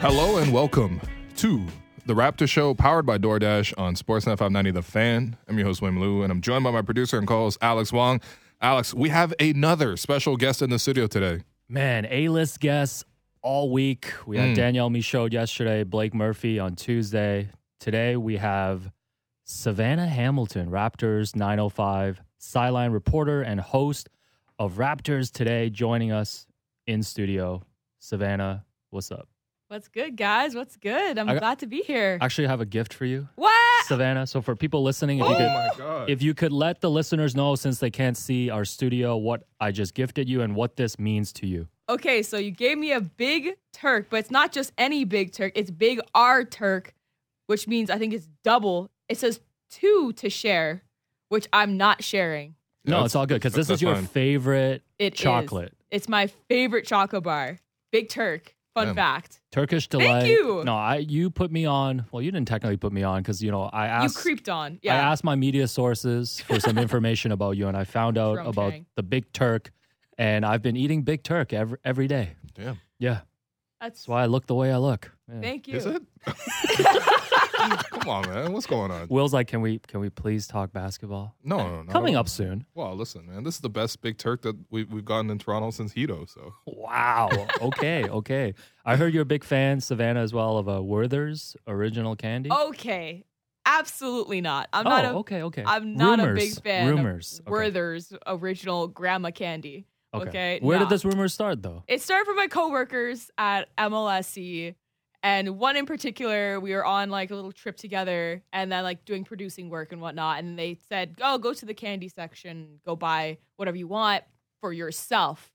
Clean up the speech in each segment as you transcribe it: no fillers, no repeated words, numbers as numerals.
Hello and welcome to the Raptor Show, powered by DoorDash on Sportsnet 590 The Fan. I'm your host, Wim Liu, and I'm joined by my producer and co-host, Alex Wong. Alex, we have another special guest in the studio today. Man, A-list guests all week. We had Danielle Michaud yesterday, Blake Murphy on Tuesday. Today we have Savannah Hamilton, Raptors 905 sideline reporter and host of Raptors Today, joining us in studio. Savannah, what's up? What's good, guys? What's good? I'm glad to be here. Actually, I have a gift for you. What? Savannah. So for people listening, if you could let the listeners know, since they can't see our studio, what I just gifted you and what this means to you. Okay, so you gave me a big Turk, but it's not just any big Turk. It's big R Turk, which means I think it's double. It says 2 to share, which I'm not sharing. No, it's all good because this is your favorite chocolate. It's my favorite chocolate bar. Big Turk. Fun fact. Turkish Delight. Thank you. No, you put me on. Well, you didn't technically put me on because, I asked. You creeped on. Yeah. I asked my media sources for some information about you, and I found out about the Big Turk, and I've been eating Big Turk every day. Damn. Yeah. That's why I look the way I look. Yeah. Thank you. Is it? Come on, man. What's going on? Will's like, can we please talk basketball? No. Coming up soon. Well, listen, man. This is the best Big Turk that we've gotten in Toronto since Hito. So. Wow. Okay. I heard you're a big fan, Savannah, as well, of Werther's original candy. Okay. Absolutely not. I'm okay. I'm not a big fan Rumors. of Werther's original grandma candy. Okay. Where did this rumor start, though? It started from my coworkers at MLSC. And one in particular, we were on like a little trip together and then like doing producing work and whatnot. And they said, go to the candy section, go buy whatever you want for yourself.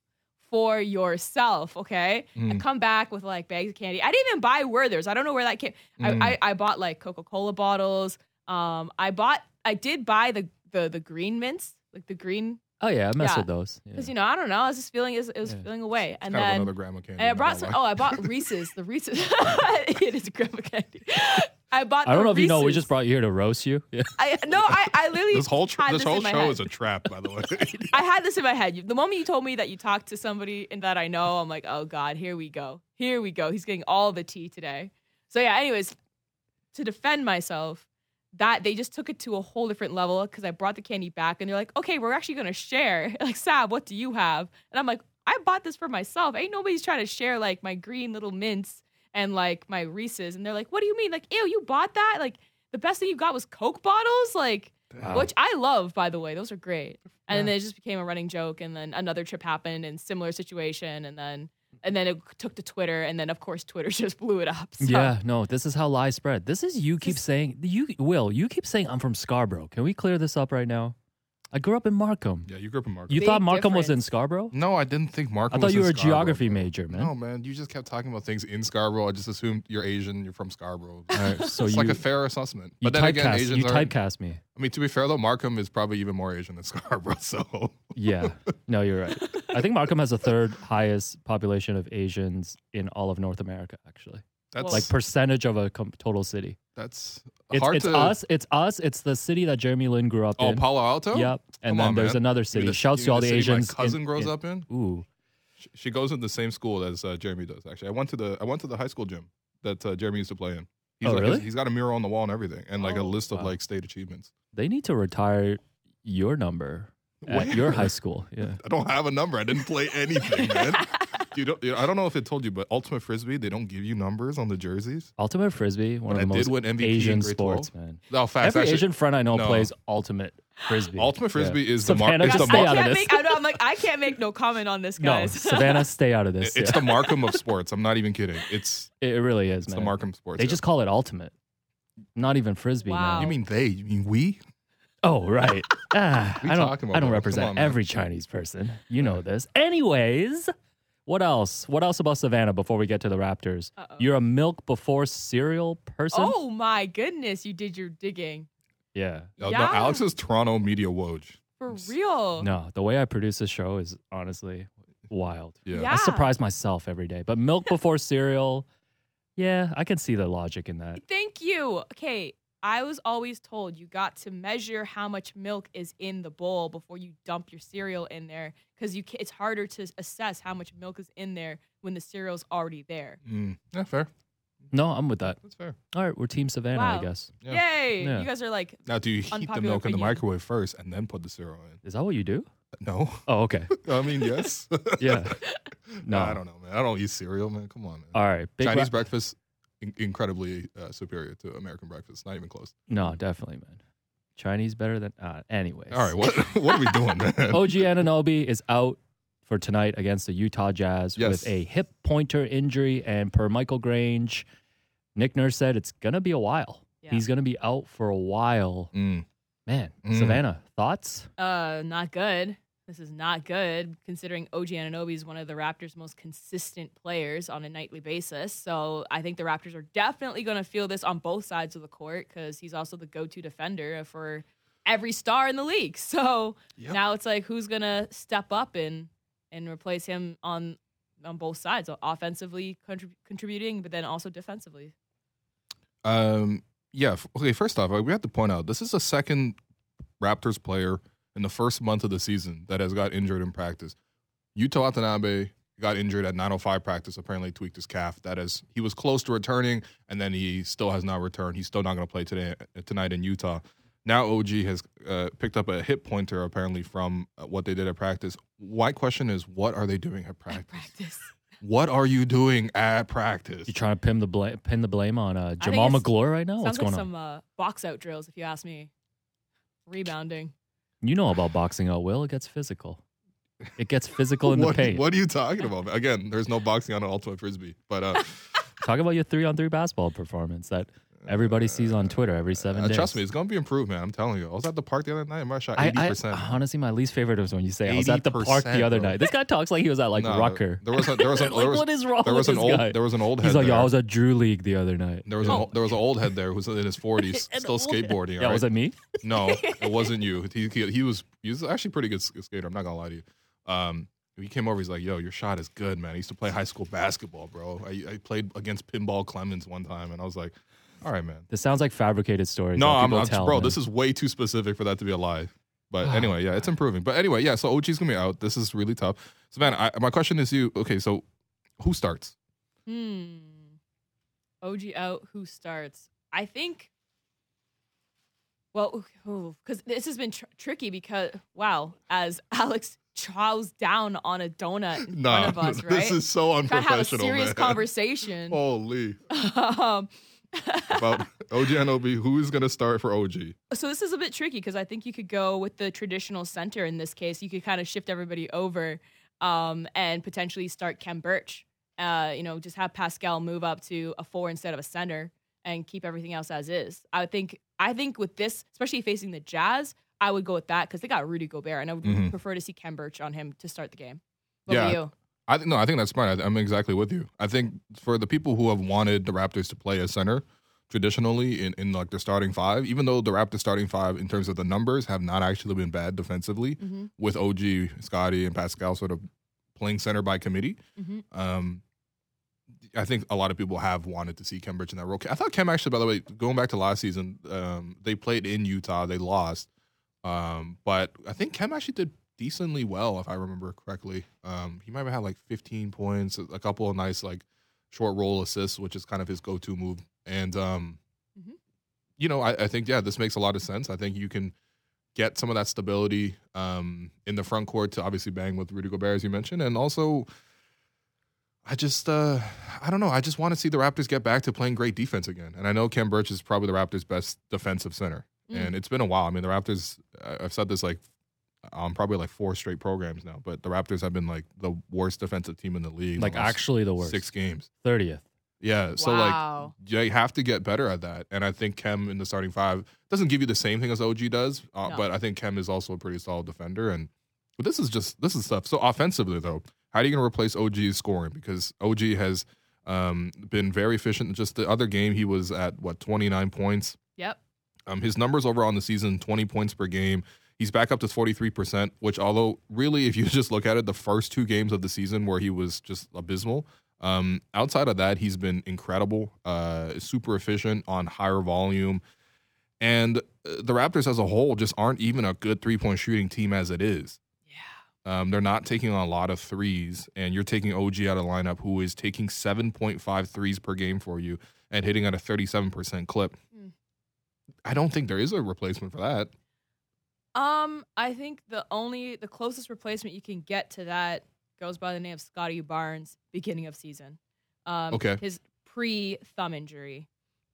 Okay? I come back with like bags of candy. I didn't even buy Werther's. I don't know where that came. I bought like Coca-Cola bottles. I did buy the green mints, like the green. Oh yeah, I mess with those. Because I don't know, I was just feeling it was feeling away, and kind then of another grandma candy. And I brought some. Oh, I bought Reese's. The Reese's. It is grandma candy. I bought. I don't know if Reese's. you know, we just brought you here to roast you. Yeah. I literally. This whole had this whole in my show head. is a trap, by the way. I had this in my head. The moment you told me that you talked to somebody and that I know, I'm like, oh God, here we go. He's getting all the tea today. So yeah. Anyways, to defend myself. That they just took it to a whole different level because I brought the candy back and they're like, okay, we're actually going to share. Like, Sab, what do you have? And I'm like, I bought this for myself. Ain't nobody's trying to share like my green little mints and like my Reese's. And they're like, what do you mean? Like, ew, you bought that? Like, the best thing you got was Coke bottles? Like, which I love, by the way. Those are great. And then it just became a running joke. And then another trip happened in similar situation. And then it took to Twitter, and then of course Twitter just blew it up. So. Yeah, no, this is how lies spread. This is you keep saying you keep saying I'm from Scarborough. Can we clear this up right now? I grew up in Markham. Yeah, you grew up in Markham. You thought Markham was in Scarborough? No, I didn't think Markham. I thought was you were in a Scarborough, geography bro. major, man. No, man, you just kept talking about things in Scarborough. I just assumed you're Asian. You're from Scarborough. All right, so it's like a fair assessment. But then again, Asians you typecast me. I mean, to be fair though, Markham is probably even more Asian than Scarborough. So yeah, no, you're right. I think Markham has the third highest population of Asians in all of North America. Actually, that's like percentage of a total city. That's it's us. It's us. It's the city that Jeremy Lin grew up in. Oh, Palo Alto. Yep. And then there's another city. Shouts to all the Asians. My cousin grows up in. Ooh. She goes in the same school as Jeremy does. Actually, I went to the high school gym that Jeremy used to play in. Really? He's got a mural on the wall and everything, and like a list of like state achievements. They need to retire your number at your high school. Yeah. I don't have a number. I didn't play anything, man. I don't know if it told you, but Ultimate Frisbee, they don't give you numbers on the jerseys. Ultimate Frisbee, one of the most win MVP Asian in grade 12. sports, man. No, facts. Every actually, Asian friend I know plays Ultimate Frisbee. Ultimate Frisbee is Savannah, the stay out of this. I can't make no comment on this, guys. No, Savannah, stay out of this. It's the Markham of sports. I'm not even kidding. It really is, it's man. the Markham sports. They just call it Ultimate, not even Frisbee. Wow. Man. You mean they? You mean we? Oh, right. I talking about, don't bro? represent Come on, man. every Chinese person. You know this. Anyways, what else? What else about Savannah before we get to the Raptors? Uh-oh. You're a milk before cereal person? Oh my goodness, you did your digging. Yeah. No, Yeah. Alex is Toronto media woj. For real. No, the way I produce this show is honestly wild. Yeah. I surprise myself every day. But milk before cereal, yeah, I can see the logic in that. Thank you. Okay, I was always told you got to measure how much milk is in the bowl before you dump your cereal in there because it's harder to assess how much milk is in there when the cereal's already there. Yeah, fair. No, I'm with that. That's fair. All right, we're Team Savannah, I Wow. guess. Yeah. Yay! Yeah. You guys are like, Now, do you heat the Unpopular milk in the opinion. microwave first and then put the cereal in? Is that what you do? No. Oh, okay. I mean, yes. Yeah. No. I don't know, man. I don't eat cereal, man. Come on, man. All right. Chinese breakfast, incredibly superior to American breakfast. Not even close. No, definitely, man. Chinese better than. Anyways. All right, what are we doing, man? OG Anunoby is out for tonight against the Utah Jazz Yes. with a hip pointer injury. And per Michael Grange, Nick Nurse said it's going to be a while. Yeah. He's going to be out for a while. Mm. Man, Mm. Savannah, thoughts? not good. This is not good considering OG Anunoby is one of the Raptors' most consistent players on a nightly basis. So I think the Raptors are definitely going to feel this on both sides of the court because he's also the go-to defender for every star in the league. So Yep. now it's like who's going to step up and replace him on both sides, so offensively contributing, but then also defensively. Yeah. Okay. First off, we have to point out this is the second Raptors player in the first month of the season that has got injured in practice. Yuta Watanabe got injured at 9:05 practice. Apparently tweaked his calf. That is, he was close to returning, and then he still has not returned. He's still not going to play tonight in Utah. Now OG has picked up a hip pointer apparently from what they did at practice. My question is, what are they doing at practice? What are you doing at practice? You trying to pin the blame on think Jamal it's- McGlure right now? What's Sounds like going on? some box out drills, if you ask me. Rebounding. You know about boxing out, Will. It gets physical. It gets physical in the paint. What are you talking about? Again, there's no boxing on an Ultimate Frisbee, but Talk about your 3-on-3 basketball performance that everybody sees on Twitter every 7 days. trust me, it's gonna be improved, man. I'm telling you. I was at the park the other night. I shot I 80%. honestly, my least favorite is when you say I was at the park 80%, the other bro. night. This guy talks like he was at like No, Rucker. There was Like, what is wrong there was with an this old guy? there was an old head He's like, there. yo, I was at Drew League the other night. There was an old head there who's in his 40s, An still old head. skateboarding. Yeah, all right? was it me? No, it wasn't you. He was actually a pretty good skater. I'm not gonna lie to you. He came over. He's like, "Yo, your shot is good, man. I used to play high school basketball, bro. I played against Pinball Clemens one time, and I was like, all right, man. This sounds like fabricated stories. No, that I'm people not, tell, bro. man. This is way too specific for that to be a lie. But anyway, yeah, it's improving. But anyway, yeah. So OG's gonna be out. This is really tough. So, man, my question is you. Okay, so who starts? OG out. Who starts? I think. Well, because this has been tricky because as Alex chows down on a donut in front of us, right? This is so Trying to have a unprofessional, serious man. conversation. Holy. Um, About OG Anunoby, who is gonna start for OG? So this is a bit tricky because I think you could go with the traditional center in this case. You could kind of shift everybody over and potentially start Kem Birch. Just have Pascal move up to a 4 instead of a center and keep everything else as is. I think with this, especially facing the Jazz, I would go with that because they got Rudy Gobert, and I would prefer to see Kem Birch on him to start the game. What about you? I think that's smart. I'm exactly with you. I think for the people who have wanted the Raptors to play as center traditionally in like their starting five, even though the Raptors starting five in terms of the numbers have not actually been bad defensively, with OG, Scotty, and Pascal sort of playing center by committee, I think a lot of people have wanted to see Kem Birch in that role. I thought Kem actually, by the way, going back to last season, they played in Utah, they lost, but I think Kem actually did decently well, if I remember correctly. He might have had like 15 points, a couple of nice like short roll assists, which is kind of his go-to move. And I think this makes a lot of sense. I think you can get some of that stability in the front court to obviously bang with Rudy Gobert, as you mentioned, and also I don't know. I just want to see the Raptors get back to playing great defense again. And I know Kem Birch is probably the Raptors' best defensive center, and it's been a while. I mean, the Raptors. I've said this like probably like 4 straight programs now, but the Raptors have been like the worst defensive team in the league. Like actually the worst. 6 games. 30th. Yeah. So Wow. like you have to get better at that. And I think Kem in the starting five doesn't give you the same thing as OG does, No. but I think Kem is also a pretty solid defender. But this is stuff. So offensively though, how are you going to replace OG's scoring? Because OG has been very efficient. Just the other game, he was at 29 points. Yep. His numbers overall in the season, 20 points per game. He's back up to 43%, which although really, if you just look at it, the first 2 games of the season where he was just abysmal. Outside of that, he's been incredible, super efficient on higher volume. And the Raptors as a whole just aren't even a good 3-point shooting team as it is. Yeah. They're not taking a lot of threes, and you're taking OG out of the lineup, who is taking 7.5 threes per game for you. and hitting at a 37% clip. I don't think there is a replacement for that. I think the closest replacement you can get to that goes by the name of Scotty Barnes, beginning of season. Okay. His pre-thumb injury.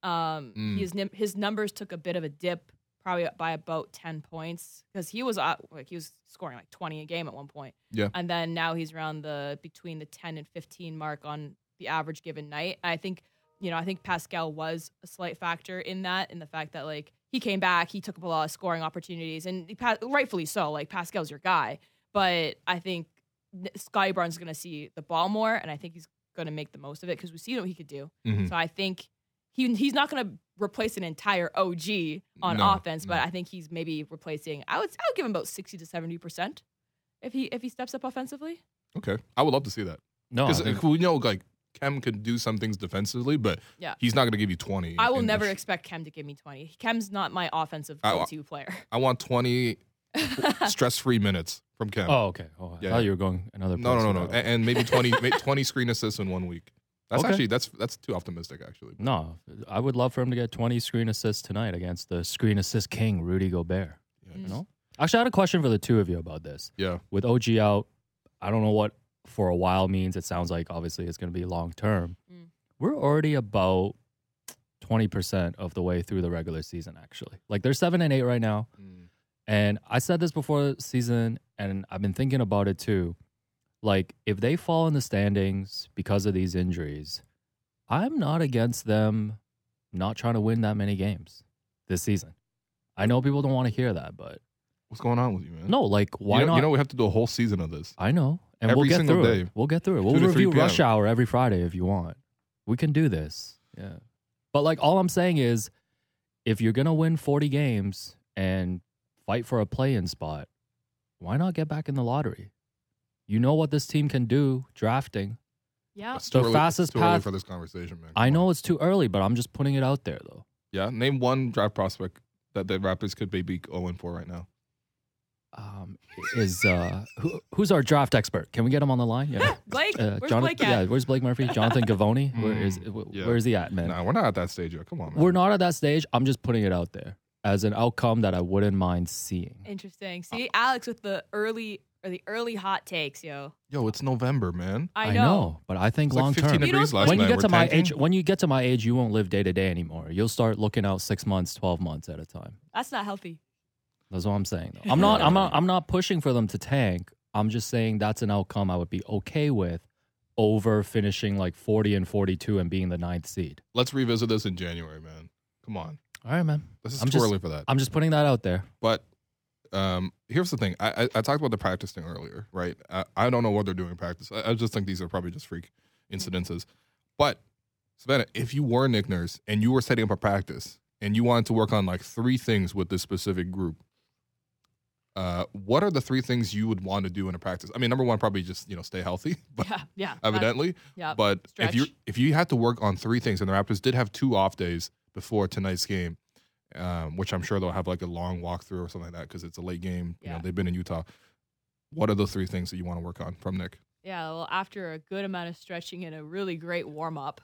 His numbers took a bit of a dip, probably by about 10 points, because he was scoring like 20 a game at one point. Yeah. And then now he's around between the 10 and 15 mark on the average given night. I think Pascal was a slight factor in that, in the fact that like he came back, he took up a lot of scoring opportunities, and rightfully so. Like Pascal's your guy, but I think Scotty Barnes is going to see the ball more, and I think he's going to make the most of it because we've seen what he could do. Mm-hmm. So I think he's not going to replace an entire OG on offense, but I think he's maybe replacing. I would give him about 60 to 70% if he steps up offensively. Okay, I would love to see that. No, Because we know like Kem can do some things defensively, but he's not going to give you 20. I will never expect Kem to give me 20. Kem's not my offensive go-to player. I want 20 stress-free minutes from Kem. Oh, okay. Oh, I thought you were going another place. No. And maybe 20 screen assists in 1 week. That's Okay. actually that's too optimistic. Actually, No, I would love for him to get 20 screen assists tonight against the screen assist king, Rudy Gobert. Yeah. You know? Actually, I had a question for the two of you about this. Yeah. With OG out, I don't know what for a while means. It sounds like obviously it's going to be long term. We're already about 20% of the way through the regular season, actually. Like they're 7-8 right now. And I said this before the season, and I've been thinking about it too. Like, if they fall in the standings because of these injuries, I'm not against them not trying to win that many games this season. I know people don't want to hear that, but What's going on with you, man? no, like, why not? You know, we have to do a whole season of this. I know. And Every we'll get single through day. it. We'll get through it. 2 We'll to 3 review p.m. Rush Hour every Friday if you want. We can do this. Yeah. But, like, all I'm saying is if you're going to win 40 games and fight for a play-in spot, why not get back in the lottery? You know what this team can do drafting. Yeah. It's too The early, fastest it's too early path- for this conversation, man. I Come know on. it's too early, but I'm just putting it out there, though. Yeah, name one draft prospect that the Raptors could be 0-4 right now. Who's our draft expert? Can we get him on the line? Yeah. Blake, where's Blake at? Yeah, where's Blake Murphy? Jonathan Gavoni? Yeah. Where's he at, man? Nah, we're not at that stage yet. Come on, man. We're not at that stage. I'm just putting it out there as an outcome that I wouldn't mind seeing. Interesting. See, Alex with the early hot takes, yo. Yo, it's November, man. I know. But I think It's like long 15 term. degrees last When you night. get We're to my tanking. age, you won't live day to day anymore. You'll start looking out 6 months, 12 months at a time. That's not healthy. That's what I'm saying. Though. I'm not pushing for them to tank. I'm just saying that's an outcome I would be okay with over finishing like 40 and 42 and being the 9th seed. Let's revisit this in January, man. Come on. All right, man. This is I'm too just- early for that. I'm just putting that out there. But here's the thing. I talked about the practice thing earlier, right? I don't know what they're doing in practice. I just think these are probably just freak incidences. But, Savannah, if you were Nick Nurse and you were setting up a practice and you wanted to work on like 3 things with this specific group, what are the 3 things you would want to do in a practice? I mean, number one, probably just, stay healthy, but Yeah. evidently. Yeah. But Stretch. if you had to work on 3 things, and the Raptors did have 2 off days before tonight's game, which I'm sure they'll have like a long walkthrough or something like that because it's a late game. Yeah. They've been in Utah. What are the 3 things that you want to work on from Nick? Yeah, well, after a good amount of stretching and a really great warm up,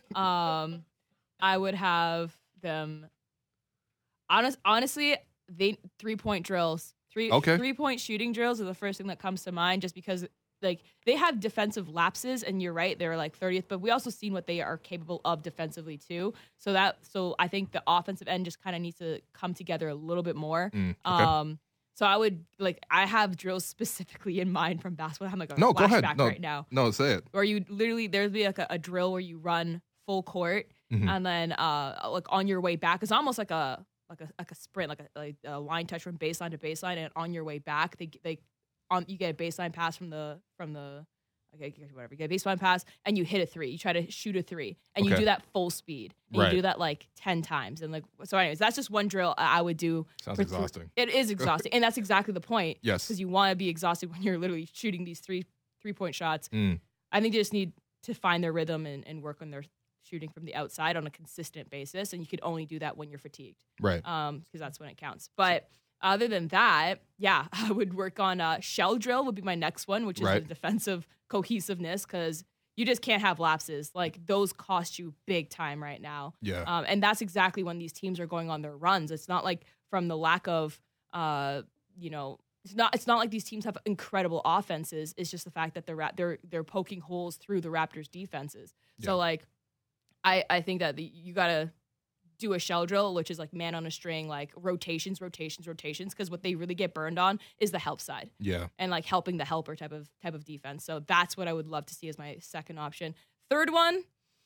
I would have them. Honestly, 3-point drills, 3-point shooting drills are the first thing that comes to mind. Just because, like, they have defensive lapses, and you're right, they're like 30th, but we also seen what they are capable of defensively too. So I think the offensive end just kind of needs to come together a little bit more. Okay. So I have drills specifically in mind from basketball. I'm like a No, go ahead. flashback No, right now. No, say it. Where you literally, there'd be like a drill where you run full court, Mhm. and then like on your way back, it's almost like a sprint, like a line touch from baseline to baseline, and on your way back, you get a baseline pass from the okay, whatever, you get a baseline pass and you hit a 3. You try to shoot a 3, and you Okay. do that full speed, and Right. you do that like 10 times, and like so. Anyways, that's just one drill I would do. Sounds for exhausting. It is exhausting, and that's exactly the point. Yes. Because you want to be exhausted when you're literally shooting these 3-point shots. Mm. I think they just need to find their rhythm and work on their shooting from the outside on a consistent basis. And you could only do that when you're fatigued. Right. Because that's when it counts. But other than that, yeah, I would work on shell drill would be my next one, which is Right. the defensive cohesiveness, because You just can't have lapses. Like, those cost you big time right now. Yeah. And that's exactly when these teams are going on their runs. It's not like from the lack of, it's not like these teams have incredible offenses. It's just the fact that they're poking holes through the Raptors' defenses. Yeah. So, like, I think that you got to do a shell drill, which is like man on a string, like rotations, because what they really get burned on is the help side. Yeah. And like helping the helper type of defense. So that's what I would love to see as my second option. Third one,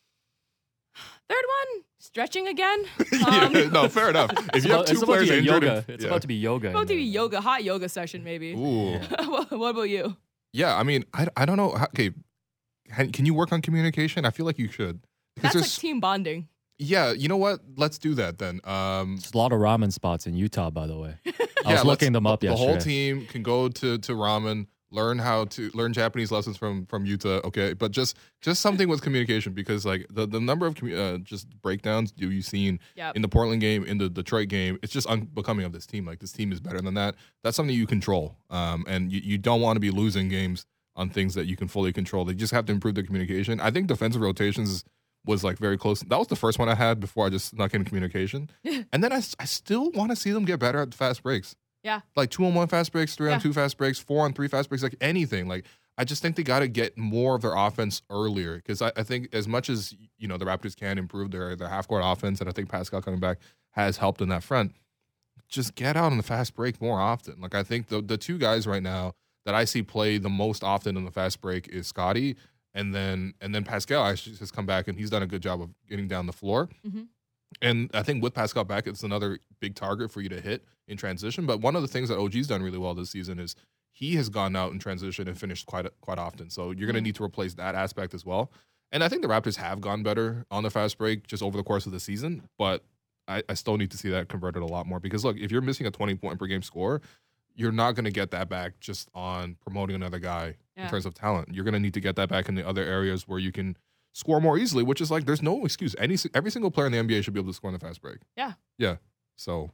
stretching again. No, fair enough. If you have two players injured, yoga. It's about to be yoga. It's about to be yoga, hot yoga session maybe. Ooh. What about you? Yeah, I mean, I don't know. Okay, can you work on communication? I feel like you should. That's like team bonding. Yeah, you know what? Let's do that then. There's a lot of ramen spots in Utah, by the way. I was Yeah, looking them up the yesterday. whole team can go to ramen, learn Japanese lessons from Utah. Okay, but just something with communication, because like the number of just breakdowns you've seen in the Portland game, in the Detroit game, it's just unbecoming of this team. Like, this team is better than that. That's something you control, and you don't want to be losing games on things that you can fully control. They just have to improve the communication. I think defensive rotations was like very close. That was the first one I had before I just snuck in communication. And then I still want to see them get better at fast breaks. Yeah. Like 2-on-1 fast breaks, 3-on-2 fast breaks, 4-on-3 fast breaks, like anything. Like, I just think they got to get more of their offense earlier, because I think as much as, the Raptors can improve their half-court offense, and I think Pascal coming back has helped in that front, just get out on the fast break more often. Like, I think the two guys right now that I see play the most often in the fast break is Scotty, and then Pascal actually has come back, and he's done a good job of getting down the floor. Mm-hmm. And I think with Pascal back, it's another big target for you to hit in transition. But one of the things that OG's done really well this season is he has gone out in transition and finished quite often. So you're going to need to replace that aspect as well. And I think the Raptors have gone better on the fast break just over the course of the season, but I still need to see that converted a lot more, because look, if you're missing a 20-point per game score, you're not going to get that back just on promoting another guy in terms of talent. You're going to need to get that back in the other areas where you can score more easily, which is like, there's no excuse. Every single player in the NBA should be able to score in the fast break. Yeah. Yeah. So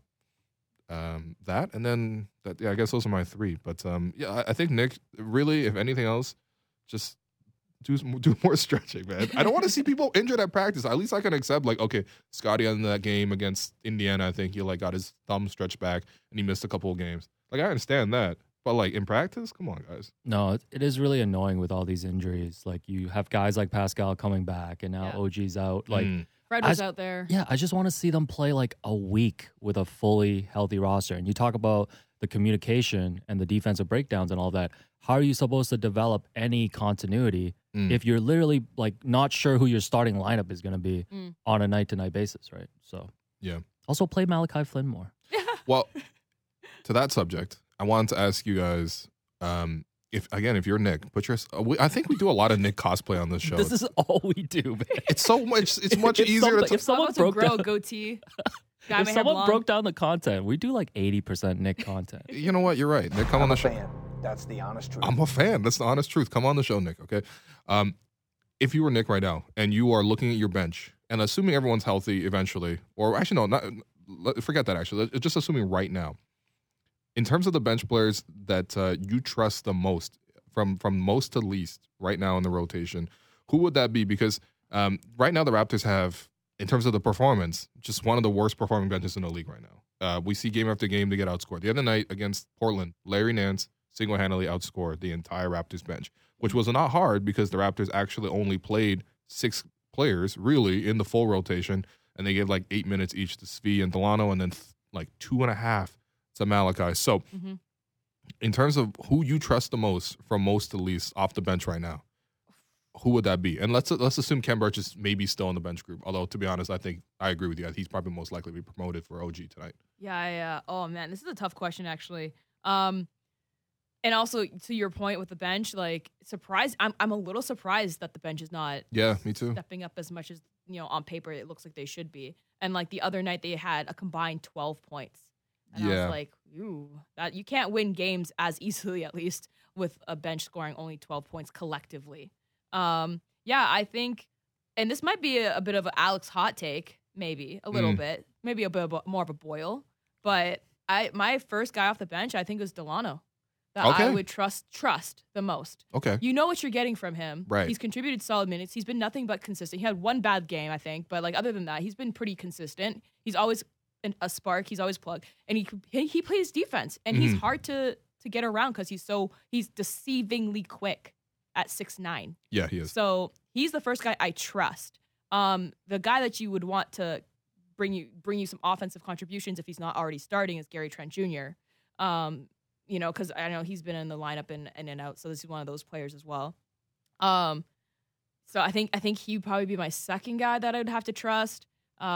that, and then that, I guess those are my three. But I think Nick, really, if anything else, just do more stretching, man. I don't want to see people injured at practice. At least I can accept, like, okay, Scotty in that game against Indiana, I think he like got his thumb stretched back and he missed a couple of games. Like, I understand that. But, like, in practice, come on, guys. No, it is really annoying with all these injuries. Like, you have guys like Pascal coming back, and now OG's out. Like, Fred was out there. Yeah, I just want to see them play, like, a week with a fully healthy roster. And you talk about the communication and the defensive breakdowns and all that. How are you supposed to develop any continuity if you're literally, like, not sure who your starting lineup is going to be on a night-to-night basis, right? So, yeah. Also, play Malachi Flynn more. Well, to that subject, I wanted to ask you guys, if you're Nick, I think we do a lot of Nick cosplay on this show. This is all we do, man. It's so much. It's much easier to. If someone broke down goatee, if someone broke down the content, we do like 80% Nick content. You know what? You're right. Nick, come on the show. Fan. That's the honest truth. I'm a fan. That's the honest truth. Come on the show, Nick. Okay. If you were Nick right now and you are looking at your bench and assuming everyone's healthy eventually, or actually forget that. Actually, just assuming right now. In terms of the bench players that you trust the most, from most to least right now in the rotation, who would that be? Because right now the Raptors have, in terms of the performance, just one of the worst performing benches in the league right now. We see game after game they get outscored. The other night against Portland, Larry Nance single-handedly outscored the entire Raptors bench, which was not hard because the Raptors actually only played 6 players really in the full rotation, and they gave like 8 minutes each to Svi and Delano, and then like 2.5 to Malachi. So in terms of who you trust the most from most to least off the bench right now, who would that be? And let's assume Kem Birch is maybe still in the bench group. Although, to be honest, I think I agree with you. He's probably most likely to be promoted for OG tonight. Yeah. Oh, man, this is a tough question, actually. And also, to your point with the bench, like, I'm a little surprised that the bench is not me too. stepping up as much as, on paper it looks like they should be. And, like, the other night they had a combined 12 points. And I was like, that you can't win games as easily, at least, with a bench scoring only 12 points collectively. I think, and this might be a bit of an Alex hot take, maybe a little bit, maybe a bit more of a boil, but my first guy off the bench, I think, was Delano. that I Okay. would trust the most. Okay. You know what you're getting from him. Right. He's contributed solid minutes. He's been nothing but consistent. He had one bad game, I think, but like other than that, he's been pretty consistent. He's always a spark. He's always plugged, and he plays defense, and he's hard to get around because he's deceivingly quick at 6'9". Yeah, he is. So he's the first guy I trust. The guy that you would want to bring you some offensive contributions if he's not already starting is Gary Trent Jr. Because I know he's been in the lineup in and out, so this is one of those players as well. So I think he'd probably be my second guy that I would have to trust.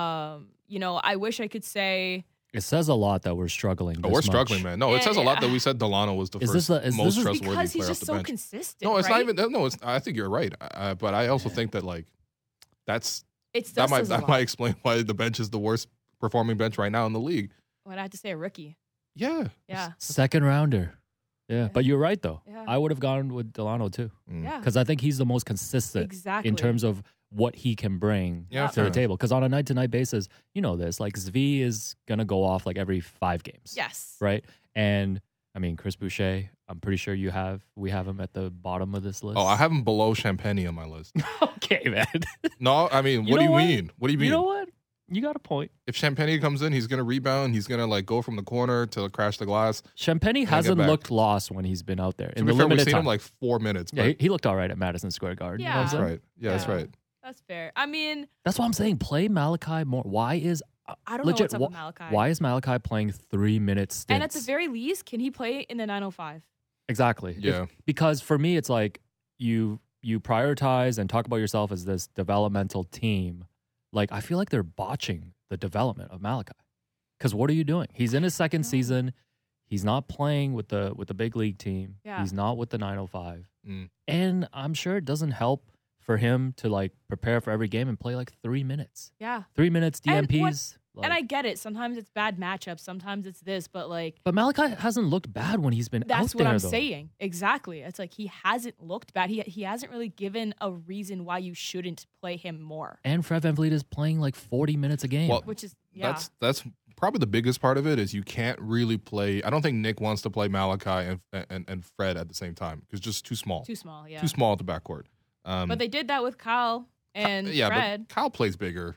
I wish I could say. It says a lot that we're struggling. Oh, we're this struggling, much. man. No, it says a lot that we said Delano was the Is first this most a- trustworthy Because he's player off just the so bench. consistent. No, it's right? not even. No, I think you're right. But I also think that like that Says a lot. might explain why the bench is the worst performing bench right now in the league. Well, I have to say a rookie. Yeah. Yeah. Second rounder. Yeah, but you're right though. Yeah. I would have gone with Delano too, Yeah. because I think he's the most consistent Exactly. in terms of what he can bring Yeah, to fair the enough. table. Because on a night-to-night basis, you know this, like Zvi is gonna go off like every 5 games. Yes. Right. And I mean, Chris Boucher, I'm pretty sure we have him at the bottom of this list. Oh, I have him below Champagne on my list. okay, man. No, I mean, You what do know you what? mean? What do you mean? You know what? You got a point. If Champagne comes in, he's gonna rebound. He's gonna like go from the corner to crash the glass. Champagne get hasn't back. looked lost when he's been out there. To In be the fair, we've limited seen time. him like 4 minutes. yeah, But he looked all right at Madison Square Garden. You know what I'm Yeah. that's saying? right. Yeah, that's Yeah. right. That's fair. I mean, That's why I'm saying play Malachi more. Why is I don't legit? know what's up with Malachi. Why is Malachi playing 3-minute stints? And at the very least, can he play in the 905? exactly. Yeah. Because for me, it's like you prioritize and talk about yourself as this developmental team. Like I feel like they're botching the development of Malachi. Because what are you doing? He's in his second season. He's not playing with the big league team. Yeah. He's not with the 905. Mm. And I'm sure it doesn't help for him to like prepare for every game and play like 3 minutes. Yeah. 3 minutes And DMPs. And I get it. Sometimes it's bad matchups. Sometimes it's this. But like, But Malachi hasn't looked bad when he's been that's out what there, I'm though. saying. Exactly. It's like he hasn't looked bad. He hasn't really given a reason why you shouldn't play him more. And Fred VanVleet is playing like 40 minutes a game. Well, Which is, yeah. That's probably the biggest part of it is you can't really play. I don't think Nick wants to play Malachi and Fred at the same time because just too small. too small. Yeah. Too small at the backcourt. But they did that with Kyle and yeah, Fred. but Kyle plays bigger.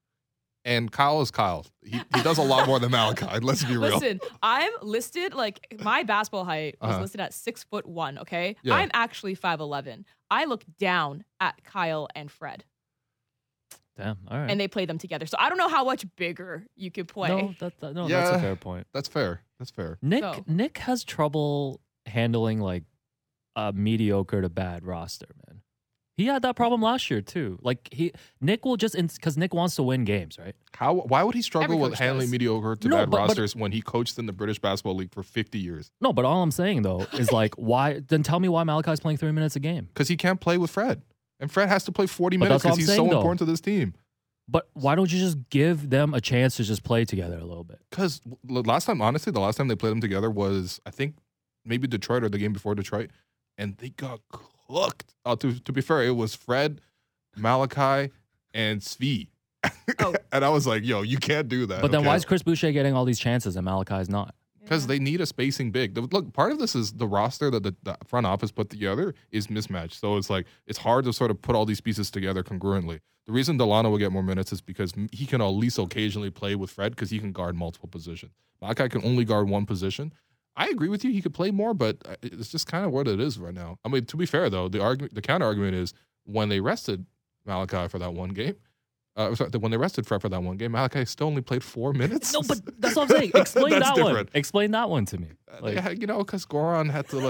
And Kyle is Kyle. He does a lot more than Malachi. Let's be real. Listen, I'm listed like my basketball height was Uh-huh. listed at 6'1". Okay, Yeah. I'm actually 5'11". I look down at Kyle and Fred, Damn. All right. and they play them together. So I don't know how much bigger you could play. no, that's a Yeah. fair point. That's fair. That's fair. So- Nick has trouble handling like a mediocre to bad roster, man. He had that problem last year too. Like Nick will just because Nick wants to win games, right? Why would he struggle Every with coach handling does. mediocre to No, bad but- rosters when he coached in the British Basketball League for 50 years? No, but all I'm saying though is like why? Then tell me why Malachi's playing 3 minutes a game. Because he can't play with Fred. And Fred has to play 40 But minutes that's what because I'm he's so saying, though. important to this team. But why don't you just give them a chance to just play together a little bit? Because the last time they played them together was, I think, maybe Detroit or the game before Detroit. And they got cooked. To be fair, it was Fred, Malachi, and Svi. Oh. And I was like, yo, you can't do that. But then why is Chris Boucher getting all these chances and Malachi's not? Because they need a spacing big. Look, part of this is the roster that the front office put together is mismatched. So it's like it's hard to sort of put all these pieces together congruently. The reason Delano will get more minutes is because he can at least occasionally play with Fred because he can guard multiple positions. Malachi can only guard one position. I agree with you. He could play more, but it's just kind of what it is right now. I mean, to be fair though, the counter argument is when they rested Malachi for that one game. When they rested Fred for that one game, Malachi still only played 4 minutes. No, but that's what I'm saying. Explain That's that one. different. Explain that one to me. Like, Yeah, because Goran had to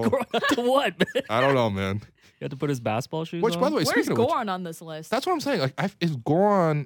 to what, man? I don't know, man. You had to put his basketball shoes Which, on? by the way, Where's speaking of which, Goran on this list? that's what I'm saying. Like, if Goran,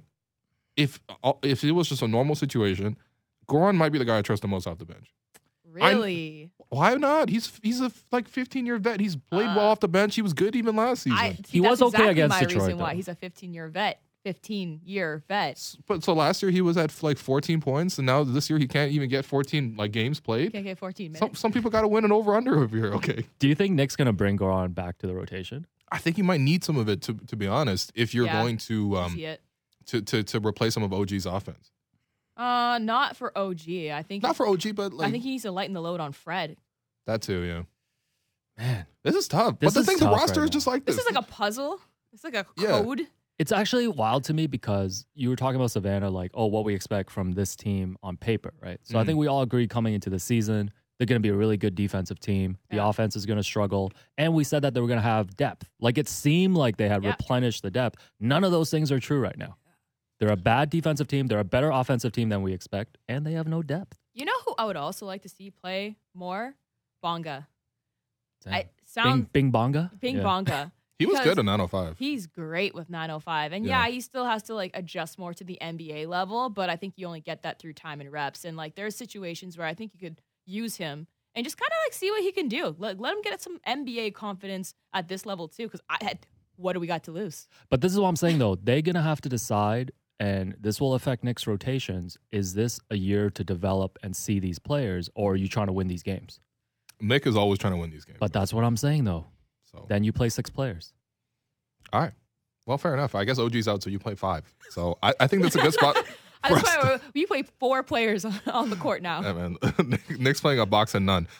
if it was just a normal situation, Goran might be the guy I trust the most off the bench. Really? Why not? He's a 15-year vet. He's played well off the bench. He was good even last season. He was that's okay exactly against my Detroit, reason why though. he's a 15-year vet. 15-year vet. But so last year he was at like 14 points, and now this year he can't even get 14 like games played. Can't get 14 minutes. Some people got to win an over/under over here. Okay, Do you think Nick's going to bring Goran back to the rotation? I think you might need some of it to be honest. If you're Yeah. going to See it. to replace some of OG's offense, Not for OG. I think not for OG, but like I think he needs to lighten the load on Fred. That too, yeah. Man, This is tough. This But the is thing, the tough roster right is just like this. This is like a puzzle. It's like a Yeah. code. it's actually wild to me because you were talking about Savannah, like, oh, what we expect from this team on paper, right? So I think we all agreed coming into the season, they're going to be a really good defensive team. The Yeah. offense is going to struggle. And we said that they were going to have depth. Like, it seemed like they had Yeah. replenished the depth. None of those things are true right now. They're a bad defensive team. They're a better offensive team than we expect. And they have no depth. You know who I would also like to see play more? Bonga. Damn. I sound Bing Bonga? Bing Yeah. Bonga. He was because good in 905. He's great with 905. And Yeah. yeah, he still has to like adjust more to the NBA level, but I think you only get that through time and reps. And like there's situations where I think you could use him and just kind of like see what he can do. Let him get some NBA confidence at this level too, because what do we got to lose? But this is what I'm saying, though. They're going to have to decide, and this will affect Knicks' rotations. Is this a year to develop and see these players, or are you trying to win these games? Nick is always trying to win these games. But that's what I'm saying, though. So, Then you play 6 players. all right. Well, fair enough. I guess OG's out, so you play 5. So I think that's a good spot. for That's us to- why we play 4 players on the court now. Yeah, man. Nick's playing a box and none.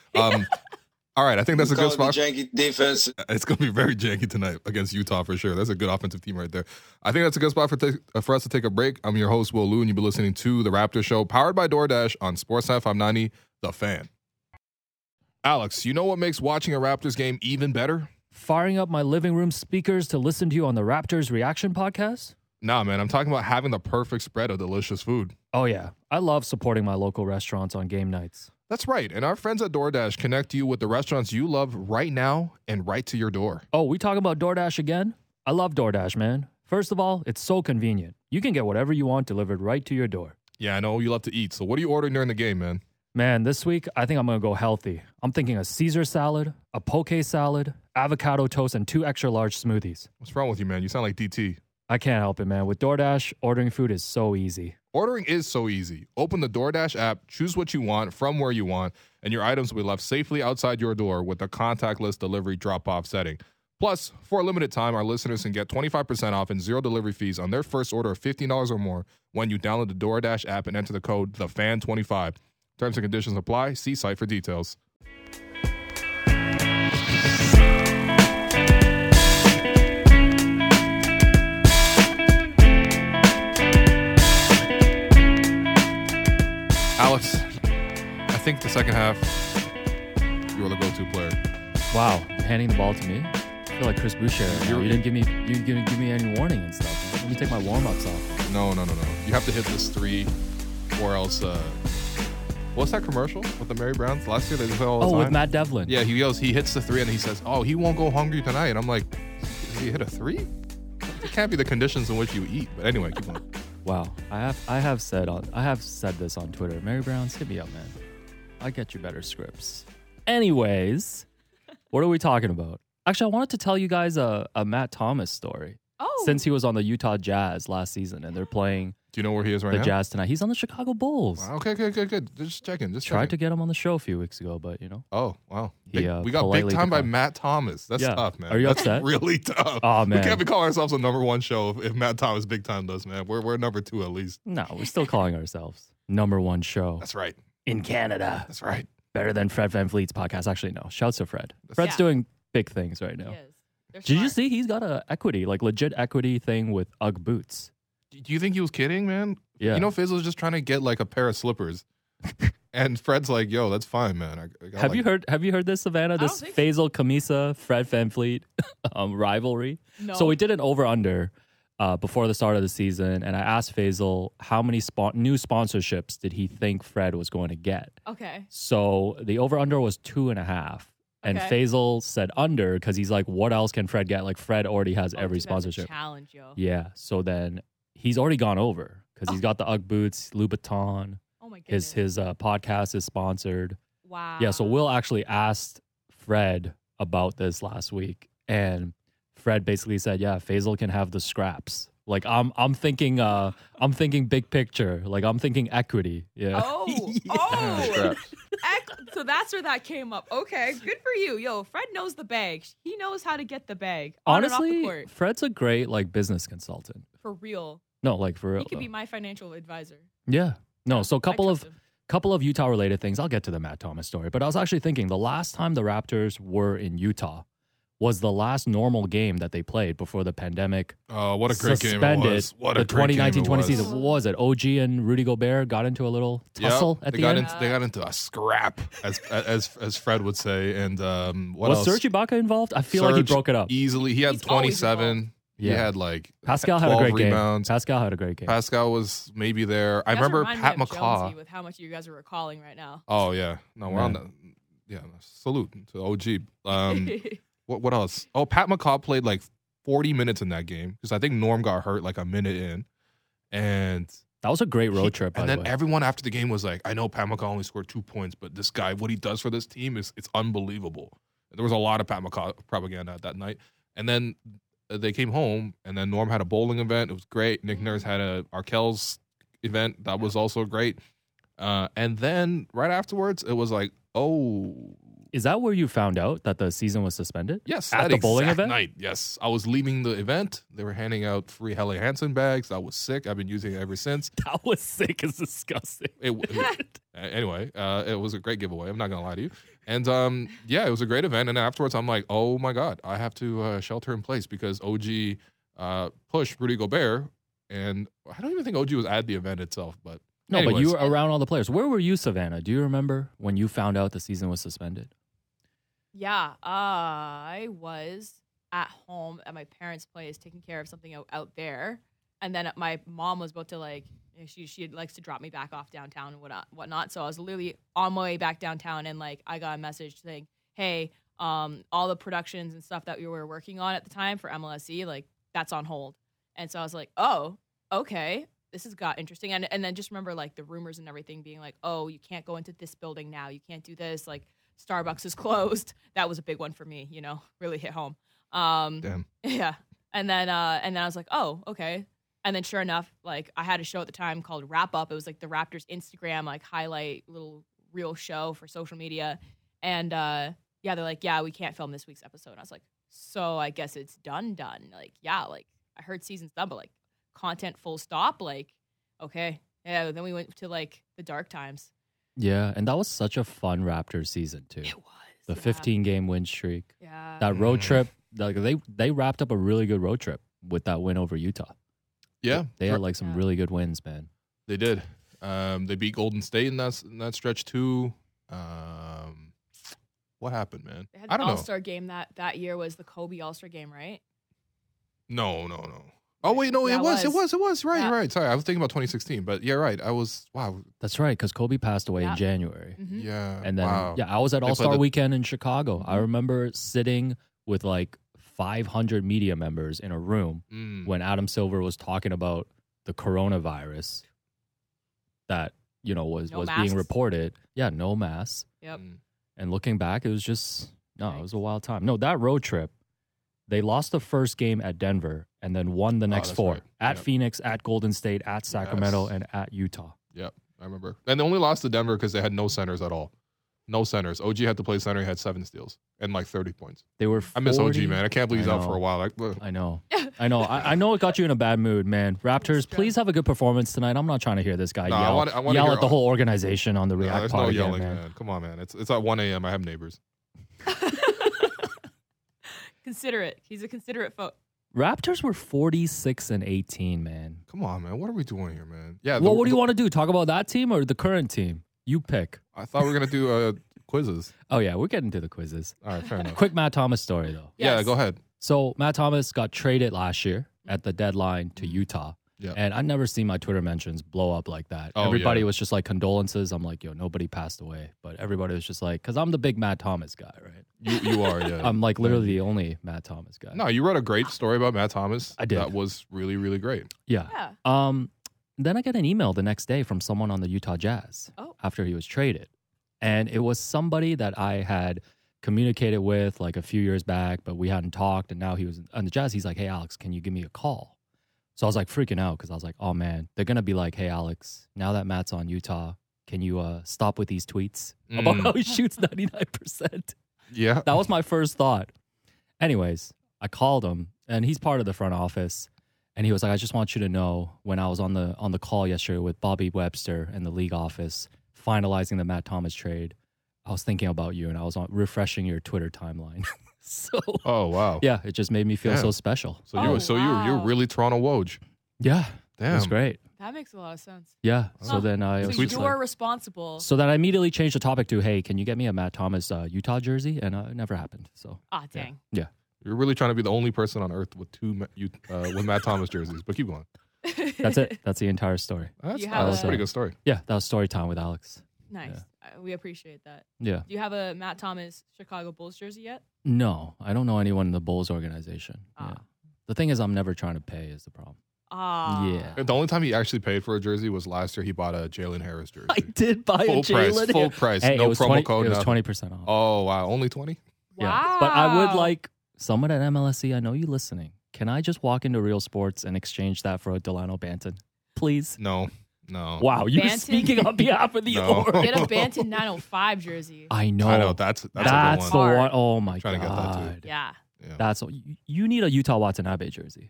All right, I think that's a good Call it spot. the janky defense. It's going to be very janky tonight against Utah for sure. That's a good offensive team right there. I think that's a good spot for us to take a break. I'm your host, Will Lou, and you've been listening to The Raptor Show, powered by DoorDash on Sportsnet 590, The Fan. Alex, you know what makes watching a Raptors game even better? Firing up my living room speakers to listen to you on the Raptors Reaction podcast? Nah, man, I'm talking about having the perfect spread of delicious food. Oh, yeah. I love supporting my local restaurants on game nights. That's right, and our friends at DoorDash connect you with the restaurants you love right now and right to your door. Oh, we talking about DoorDash again? I love DoorDash, man. First of all, it's so convenient. You can get whatever you want delivered right to your door. Yeah, I know you love to eat, so what are you ordering during the game, man? Man, this week, I think I'm going to go healthy. I'm thinking a Caesar salad, a poke salad, avocado toast, and 2 extra large smoothies. What's wrong with you, man? You sound like DT. I can't help it, man. With DoorDash, ordering food is so easy. Ordering is so easy. Open the DoorDash app, choose what you want from where you want, and your items will be left safely outside your door with the contactless delivery drop-off setting. Plus, for a limited time, our listeners can get 25% off and 0 delivery fees on their first order of $15 or more when you download the DoorDash app and enter the code THEFAN25. Terms and conditions apply. See site for details. Alex, I think the second half, you were the go-to player. Wow, you're handing the ball to me? I feel like Chris Boucher. Right now. You didn't give me any warning and stuff. Let me take my warm-ups off. No. You have to hit this 3 or else... what's that commercial with the Mary Browns? Last year they did it all the time. Oh, with Matt Devlin. Yeah, he hits the 3 and he says, oh, he won't go hungry tonight. And I'm like, does he hit a 3? It can't be the conditions in which you eat. But anyway, keep on. Wow, I have said this on Twitter. Mary Browns, hit me up, man. I get you better scripts. Anyways, what are we talking about? Actually, I wanted to tell you guys a Matt Thomas story. Oh, Since he was on the Utah Jazz last season, and they're playing Do you know where he is right the now? Jazz tonight. He's on the Chicago Bulls. Wow, okay, good. Just checking. Tried to get him on the show a few weeks ago, but Oh, wow. He, We got big politely time by declined. Matt Thomas. That's Yeah. tough, man. Are you That's upset? really tough. Oh, man. We can't be calling ourselves a number 1 show if Matt Thomas big time does, man. We're number 2 at least. no, we're still calling ourselves number 1 show That's right. in Canada. That's right. Better than Fred VanVleet's podcast. Actually, no. Shouts to Fred. Fred's Yeah. doing big things right now. he is. They're Did you smart. see he's got a equity, like legit equity thing with UGG boots? Do you think he was kidding, man? Yeah. You know, Fizzle's just trying to get like a pair of slippers. And Fred's like, yo, that's fine, man. I got, Have like- you heard this, Savannah? don't This think Faisal Kamisa, Fred VanVleet rivalry. No. So we did an over-under before the start of the season, and I asked Faisal how many new sponsorships did he think Fred was going to get. Okay. So the over-under was 2.5. And Okay. Faisal said under because he's like, what else can Fred get? Like, Fred already has every That's a sponsorship. challenge, yo. Yeah. So then he's already gone over because he's got the UGG boots, Louboutin. Oh my goodness. His podcast is sponsored. Wow. Yeah. So Will actually asked Fred about this last week, and Fred basically said, "Yeah, Faisal can have the scraps." Like I'm thinking big picture. Like I'm thinking equity. Yeah. Oh. So that's where that came up. Okay, good for you. Yo, Fred knows the bag. He knows how to get the bag. On and off the Honestly, court. Fred's a great like business consultant. For real. No, like for real. He could though. be my financial advisor. Yeah. No. So a couple I of trust him. Couple of Utah related things. I'll get to the Matt Thomas story, but I was actually thinking the last time the Raptors were in Utah was the last normal game that they played before the pandemic. Oh, what a great game it suspended was. What a the great game it 2019-20 was. season. What was it? OG and Rudy Gobert got into a little tussle at they the got end. they got into a scrap, as Fred would say. And what Was else? Serge Ibaka involved? I feel like he Serge broke it up. easily. He had He's always 27. He Yeah. had like Pascal had 12 a great rebounds. game. Pascal had a great game. Pascal was maybe there. I You guys remember remind Pat me of McCaw. Jonesy with how much you guys are recalling right now. Oh yeah, no, we're on Man. the salute to OG. What else? Oh, Pat McCaw played like 40 minutes in that game because I think Norm got hurt like a minute in, and That was a great road trip, by and the then way. everyone after the game was like, "I know Pat McCaw only scored 2 points, but this guy, what he does for this team it's unbelievable." There was a lot of Pat McCaw propaganda that night, and then they came home, and then Norm had a bowling event. It was great. Nick Nurse had a Arkells event that was also great, and then right afterwards, it was like, oh. Is that where you found out that the season was suspended? Yes, At that the bowling exact event? night. Yes, I was leaving the event. They were handing out free Helly Hansen bags. That was sick. I've been using it ever since. That was sick. It's disgusting. Anyway, it was a great giveaway. I'm not gonna lie to you. And yeah, it was a great event. And afterwards, I'm like, oh my god, I have to shelter in place because OG pushed Rudy Gobert, and I don't even think OG was at the event itself. But No, but you anyways. were around all the players. Where were you, Savannah? Do you remember when you found out the season was suspended? Yeah, I was at home at my parents' place taking care of something out there, and then my mom was about to like she likes to drop me back off downtown and whatnot. So I was literally on my way back downtown, and like I got a message saying, "Hey, all the productions and stuff that we were working on at the time for MLSE, like that's on hold." And so I was like, "Oh, okay." This has got interesting. And then just remember like the rumors and everything being like, "Oh, you can't go into this building now. You can't do this. Like Starbucks is closed." That was a big one for me, really hit home. Damn. Yeah. And then I was like, "Oh, okay." And then sure enough, like I had a show at the time called Wrap Up. It was like the Raptors Instagram like highlight little reel show for social media. And yeah, they're like, "Yeah, we can't film this week's episode." And I was like, "So I guess it's done. Like, yeah, like I heard season's done, but like content full stop, like, okay." Yeah, then we went to like the dark times. Yeah, and that was such a fun Raptors season too. It was. The yeah. 15-game win streak. Yeah. That road trip, like they wrapped up a really good road trip with that win over Utah. Yeah, They had like some Yeah. really good wins, man. they did. They beat Golden State in that stretch too. What happened, man? They had I the don't know. All-Star game that year was the Kobe All-Star game, right? No. Oh wait, no, Yeah, it was. Right, Yeah. right. Sorry, I was thinking about 2016, but yeah, right. I was wow. That's right, because Kobe passed away Yeah. in January. Mhm. Yeah, And then, wow. yeah, I was at They played All-Star the- Weekend in Chicago. I Mhm. remember sitting with like 500 media members in a room Mm. when Adam Silver was talking about the coronavirus that, was No being masks. reported. Yeah, no masks. Yep. Mm. And looking back, it was just, it Yikes. was a wild time. No, that road trip, they lost the first game at Denver and then won the next that's four right. at Yep. Phoenix, at Golden State, at Sacramento, Yes. and at Utah. Yep, I remember. And they only lost to Denver because they had no centers at all. No centers. OG had to play center. He had 7 steals and like 30 points. They were I miss 40 OG, man. I can't believe he's I out for know. a while. I know. I know it got you in a bad mood, man. Raptors, please have a good performance tonight. I'm not trying to hear this guy No, I yell, wanna yell hear at the all- whole organization on the React there's pod no again, yelling, man. man. Come on, man. It's at 1 a.m. I have neighbors. Considerate. He's a considerate folk. Raptors were 46-18, man. Come on, man. What are we doing here, man? Yeah. Well, what do you want to do? Talk about that team or the current team? You pick. I thought we were gonna do quizzes. Oh, yeah, we're getting to the quizzes. All right, fair enough. Quick Matt Thomas story, though. Yeah, Yes. go ahead. So Matt Thomas got traded last year at the deadline to Utah. Yeah. And I've never seen my Twitter mentions blow up like that. Oh, Everybody yeah. was just like condolences. I'm like, yo, nobody passed away. But everybody was just like, because I'm the big Matt Thomas guy, right? You are, yeah. I'm like literally the only Matt Thomas guy. No, you wrote a great story about Matt Thomas. I did. That was really, really great. Yeah. Yeah. Then I get an email the next day from someone on the Utah Jazz Oh. after he was traded. And it was somebody that I had communicated with like a few years back, but we hadn't talked. And now he was on the Jazz. He's like, "Hey, Alex, can you give me a call?" So I was like freaking out because I was like, oh man, they're going to be like, "Hey, Alex, now that Matt's on Utah, can you stop with these tweets about how he shoots 99%? Yeah. That was my first thought. Anyways, I called him and he's part of the front office. And he was like, "I just want you to know when I was on the call yesterday with Bobby Webster in the league office, finalizing the Matt Thomas trade, I was thinking about you and I was refreshing your Twitter timeline. So Oh wow. yeah, it just made me feel Damn. so special. So you you're wow. really Toronto Woj. Yeah, Damn. that's great. That makes a lot of sense. Yeah. So Huh. then I So was Sweet just you're like, responsible. so then I immediately changed the topic to, hey, can you get me a Matt Thomas Utah jersey? And it never happened. So Ah, dang. yeah. You're really trying to be the only person on earth with with Matt Thomas jerseys. But keep going. That's it. That's the entire story. That's You have a pretty a- good story. Yeah, that was story time with Alex. Nice. We appreciate that. Yeah. Do you have a Matt Thomas Chicago Bulls jersey yet? No, I don't know anyone in the Bulls organization. Ah. Yeah. The thing is, I'm never trying to pay is the problem. Ah. Yeah. The only time he actually paid for a jersey was last year. He bought a Jalen Harris jersey. I did buy Full a price. Jalen. Full price. Hey, No it was promo 20, code. It was nothing. 20% off. Oh wow, only 20. Wow. Yeah. But I would like someone at MLSE. I know you listening. Can I just walk into Real Sports and exchange that for a Delano Banton, please? No. Wow, you're Banton? speaking on behalf of the No. org. Get a Banton 905 jersey. I know. I know that's a good That's the one. one. Oh my Trying to get that, too. god. Yeah. Yeah. That's you need a Utah Watanabe jersey.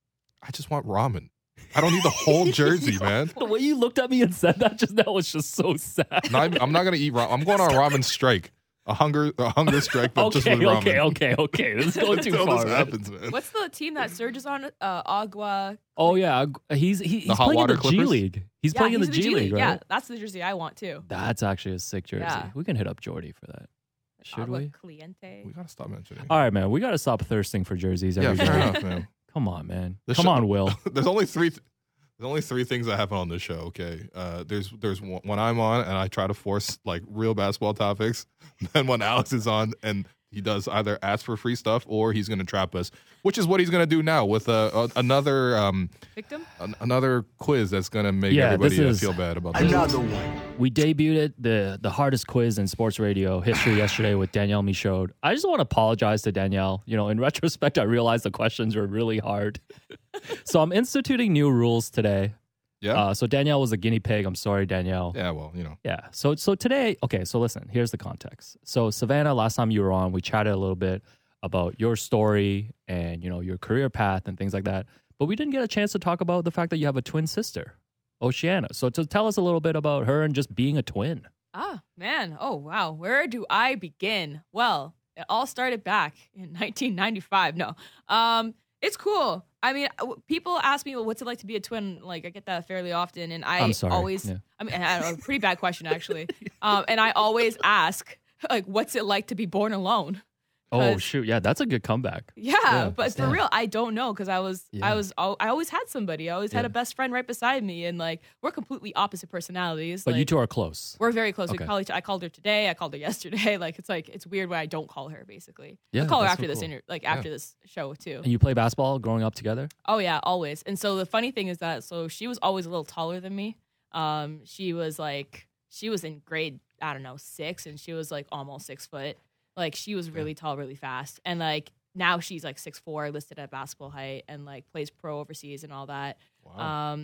I just want ramen. I don't need the whole jersey, man. The way you looked at me and said that just now was just so sad. I'm not gonna eat ramen. I'm going on a ramen strike. A hunger strike, but just with ramen. Okay. This is going too Until far. this man. happens, man. What's the team that surges on? Agua. Oh yeah, he's Hot playing in water the G Clippers? League. He's Yeah, playing in he's the G League, right? Yeah, that's the jersey I want too. That's actually a sick jersey. Yeah. We can hit up Jordy for that. Should Agua we? Caliente. We gotta stop mentioning. All right, man. We got to stop thirsting for jerseys Yeah, every fair day. enough, man. Come on, man. The Come show- on, Will. There's only three things that happen on this show. Okay, there's when I'm on and I try to force like real basketball topics. Then when Alex is on and he does either ask for free stuff or he's going to trap us, which is what he's going to do now with another Victim? another quiz that's going to make Yeah, everybody this is- feel bad about this. We debuted the hardest quiz in sports radio history yesterday with Danielle Michaud. I just want to apologize to Danielle. You know, in retrospect, I realized the questions were really hard. So I'm instituting new rules today. Yeah, So Danielle was a guinea pig. I'm sorry, Danielle. yeah. Well, you know, Yeah. So today, okay, so listen, here's the context. So Savannah, last time you were on, we chatted a little bit about your story and, you know, your career path and things like that. But we didn't get a chance to talk about the fact that you have a twin sister, Oceana. So to tell us a little bit about her and just being a twin. Ah, man. Oh, wow. Where do I begin? Well, it all started back in 1995. No. It's cool. I mean, people ask me, well, what's it like to be a twin? Like, I get that fairly often. And I'm sorry. always, Yeah. I mean, I don't know, pretty bad question, actually. And I always ask, like, what's it like to be born alone? Oh, 'Cause- shoot. Yeah, that's a good comeback. Yeah, but for yeah. real, I don't know because I Yeah. always had somebody. I always had Yeah. a best friend right beside me, and like we're completely opposite personalities. But like, you two are close. we're very close. Okay. I called her today. I called her yesterday. Like it's weird when I don't call her. Basically, Yeah, I'll call her that's after so this cool. after this show too. And you play basketball growing up together? Oh yeah, always. And so the funny thing is that she was always a little taller than me. She was in grade 6, and she was like almost 6 foot. Like she was really tall, really fast, and like now she's like 6'4", listed at basketball height, and like plays pro overseas and all that. wow.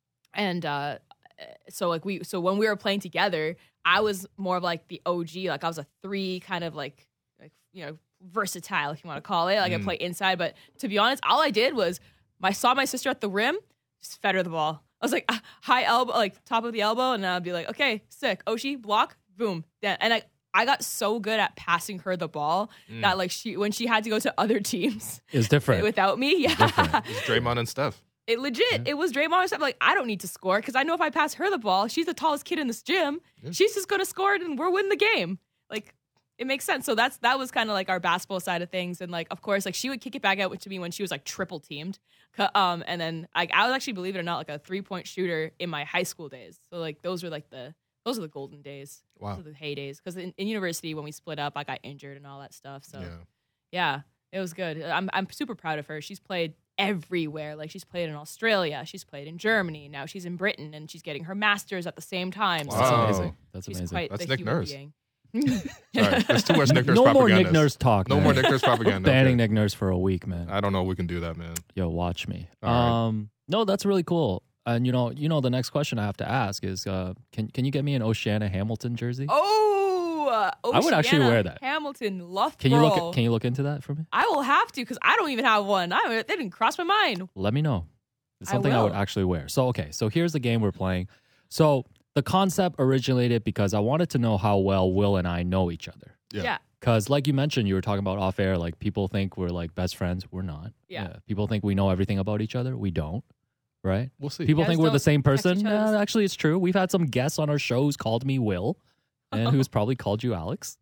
So when we were playing together, I was more of like the OG. Like I was a 3, kind of like versatile, if you want to call it. Like I play inside, but to be honest, all I did was I saw my sister at the rim, just fed her the ball. I was like high elbow, like top of the elbow, and I'd be like, okay, sick, Oshi, block, boom, then. And I got so good at passing her the ball that like when she had to go to other teams It's different. without me, yeah. It's Draymond and Steph. It legit, it was Draymond and stuff. Like, I don't need to score because I know if I pass her the ball, she's the tallest kid in this gym. Yeah. She's just going to score it and we're winning the game. Like, it makes sense. So that was kind of like our basketball side of things. And like, of course, like she would kick it back out to me when she was like triple teamed. And then like I was actually, believe it or not, like a 3-point shooter in my high school days. So like those are the golden days. Wow. Those are the heydays. Because in university, when we split up, I got injured and all that stuff. So Yeah. yeah, it was good. I'm super proud of her. She's played everywhere. Like she's played in Australia, she's played in Germany. Now she's in Britain, and she's getting her master's at the same time. That's Wow. amazing. That's she's amazing. quite That's the Nick human Nurse. being. Sorry, there's too much Nick Nurse No more propaganda. Nick Nurse talk. No man. more Nick Nurse propaganda. Banning Okay. Nick Nurse for a week, man. I don't know if we can do that, man. Yo, watch me. All right. No, that's really cool. And you know, the next question I have to ask is, can you get me an Oceana Hamilton jersey? Oh, I would actually Oceana wear that. Hamilton, Loughborough. Can you look into that for me? I will have to because I don't even have one. They didn't cross my mind. Let me know. It's I something I would will. actually wear. So okay, so here's the game we're playing. So the concept originated because I wanted to know how well Will and I know each other. Yeah. Because, like you mentioned, you were talking about off air, like people think we're like best friends. We're not. Yeah. People think we know everything about each other. We don't. Right? We'll see. People You guys think we're the don't same text person. each other's- Actually, it's true. We've had some guests on our show who's called me Will, and who's probably called you Alex.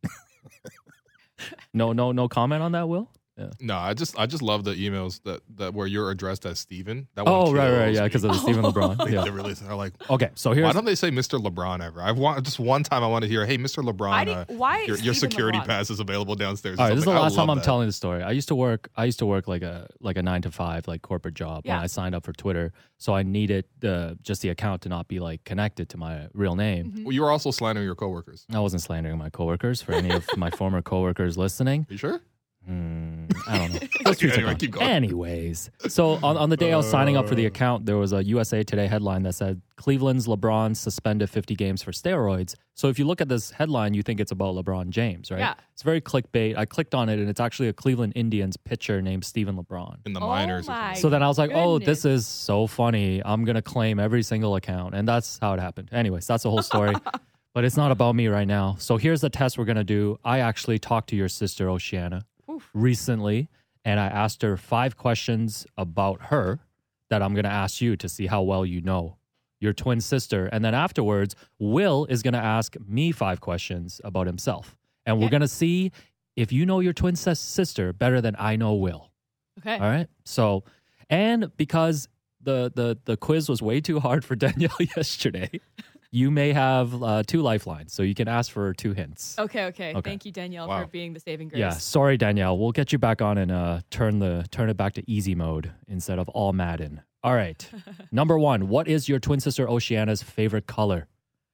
No comment on that, Will? No, I just love the emails that where you're addressed as Steven. That Oh, one right, kills yeah, me. because of the Stephen LeBron. They Yeah. really are like, Okay, so why here's don't they say Mr. LeBron ever? I want just one time I want to hear, hey, Mr. LeBron, Why your Stephen security LeBron? pass is available downstairs. all right. This is the Something. I last time love I'm that. telling the story. I used to work like a 9 to 5 like corporate job when Yeah. I signed up for Twitter. So I needed just the account to not be like connected to my real name. Mm-hmm. Well, you were also slandering your coworkers. I wasn't slandering my coworkers. For any of my former coworkers listening, Are you sure? I don't know. Let's Okay, tweet anyway, it keep out. going. Anyways, so on the day I was signing up for the account, there was a USA Today headline that said Cleveland's LeBron suspended 50 games for steroids. So if you look at this headline, you think it's about LeBron James, right? Yeah. It's very clickbait. I clicked on it, and it's actually a Cleveland Indians pitcher named Stephen LeBron. In the Oh minors. or my something. So then I was like, oh, this goodness. is so funny. I'm going to claim every single account. And that's how it happened. Anyways, that's the whole story. But it's not about me right now. So here's the test we're going to do. I actually talked to your sister, Oceana, recently, and I asked her 5 questions about her that I'm going to ask you to see how well you know your twin sister. And then afterwards, Will is going to ask me 5 questions about himself. And we're Okay. going to see if you know your twin sister better than I know Will. Okay. All right. So, and because the quiz was way too hard for Danielle yesterday, you may have 2 lifelines. So you can ask for 2 hints. Okay. Okay. Thank you, Danielle, Wow. for being the saving grace. Yeah. Sorry, Danielle. We'll get you back on and turn it back to easy mode instead of all Madden. All right. Number 1. What is your twin sister Oceana's favorite color?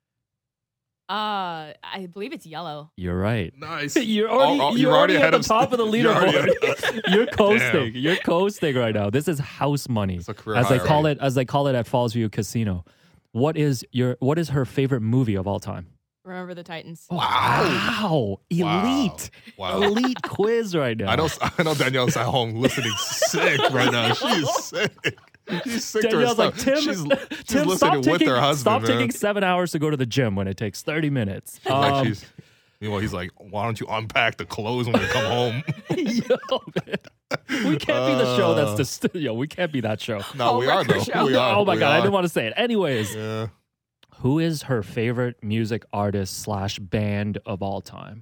I believe it's yellow. You're right. Nice. You're already at the top of the You're already leaderboard. You're coasting. You're coasting right now. This is house money, It's a career as they high call already. it. As they call it at Fallsview Casino. What is her favorite movie of all time? Remember the Titans. Wow. Elite. Wow. Elite quiz right now. I know Danielle's at home listening sick right now. She's sick. She's sick to her Danielle's like, stomach. Tim, she's Tim, listening with her husband, stop man. taking 7 hours to go to the gym when it takes 30 minutes. Like meanwhile, he's like, why don't you unpack the clothes when you come home? Yo, man. We can't be the show that's we can't be that show. No, we are, though. Show. We are. Oh my we God, I are. didn't want to say it. Anyways, Yeah. who is her favorite music artist / band of all time?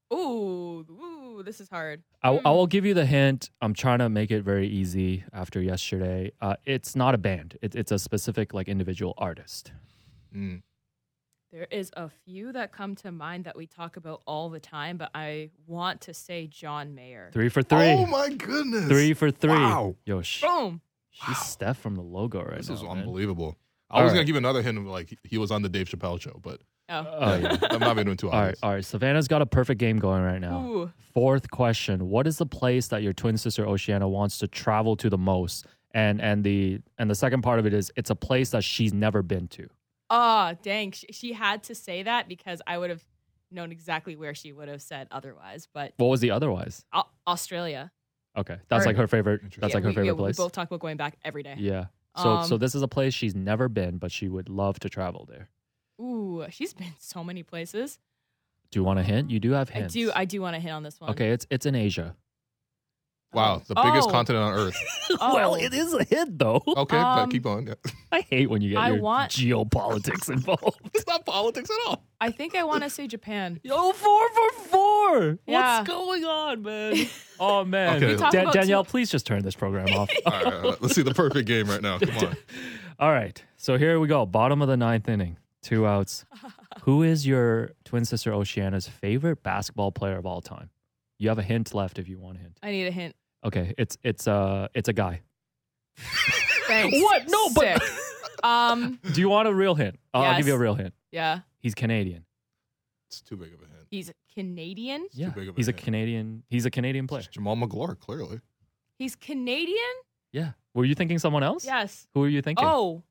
Ooh, this is hard. I will give you the hint. I'm trying to make it very easy after yesterday. It's not a band. It's a specific like individual artist. Mm. There is a few that come to mind that we talk about all the time, but I want to say John Mayer. 3 for 3. Oh my goodness. 3 for 3. Wow. Yo, Boom. she's Steph from the logo right This now. is man. unbelievable. I All was right. gonna give another hint of like he was on the Dave Chappelle show, but Oh. Oh, yeah. I'm not doing too All right, obvious. all right. Savannah's got a perfect game going right now. Ooh. 4th question: what is the place that your twin sister Oceana wants to travel to the most? And the second part of it is it's a place that she's never been to. Oh, dang. She had to say that because I would have known exactly where she would have said otherwise. But What was the otherwise? Australia. Okay, that's Or- like her favorite. Interesting. That's Yeah, like her favorite we place. both talk about going back every day. Yeah. So so Um, this is a place she's never been, but she would love to travel there. Ooh, she's been so many places. Do you want a hint? You do have hints. I do want to hit on this one. Okay, it's in Asia. Wow, the biggest Oh. continent on Earth. Oh. Well, it is a hint though. Okay, but Um, keep on. Yeah. I hate when you get I your want- geopolitics involved. It's not politics at all. I think I want to say Japan. Yo, 4 for 4. Yeah. What's going on, man? Oh man, Okay. We talk about Danielle, please just turn this program off. All right, let's see the perfect game right now. Come on. All right, so here we go. Bottom of the 9th inning, 2 outs. Who is your twin sister Oceana's favorite basketball player of all time? You have a hint left if you want a hint. I need a hint. Okay, it's a guy. Thanks. What? No, but- Sick. Do you want a real hint? I'll give you a Yes. real hint. Yeah. He's Canadian. It's too big of a hint. He's Canadian. Yeah, big of a he's a hint. Canadian. He's a Canadian player. It's Jamal McGlure, clearly. He's Canadian? Yeah. Were you thinking someone else? Yes. Who were you thinking? Oh.